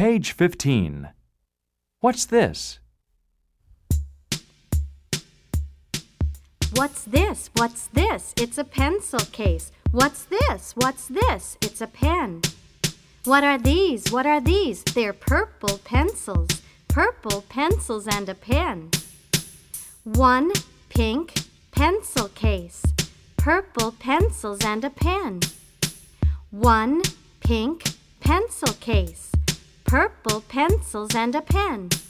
Page 15. What's this? What's this? What's this? It's a pencil case. What's this? What's this? It's a pen. What are these? What are these? They're purple pencils. Purple pencils and a pen. One pink pencil case. Purple pencils and a pen. One pink pencil case. Purple pencils and a pen.